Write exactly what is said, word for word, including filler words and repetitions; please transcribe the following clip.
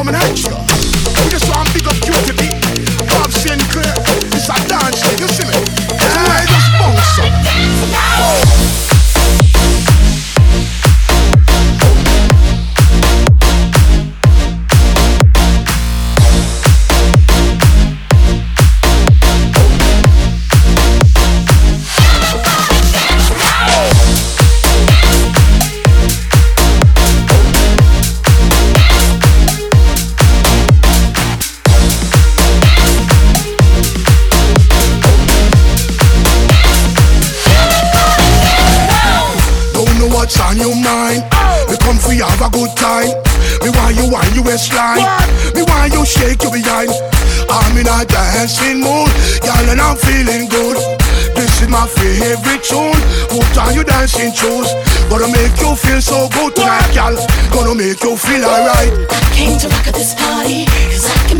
coming at you. We just want big up Q T B. Bob Sinclair. It's a dance thing, you see me? So I just bounce up. What's on your mind? We come for you, have a good time. Me want you on your waistline. Me want you shake your behind. I'm in a dancing mood, girl, and I'm feeling good. This is my favorite tune. Put on your dancing shoes. Gonna make you feel so good tonight, girl. Gonna make you feel alright. I came to rock at this party, cause I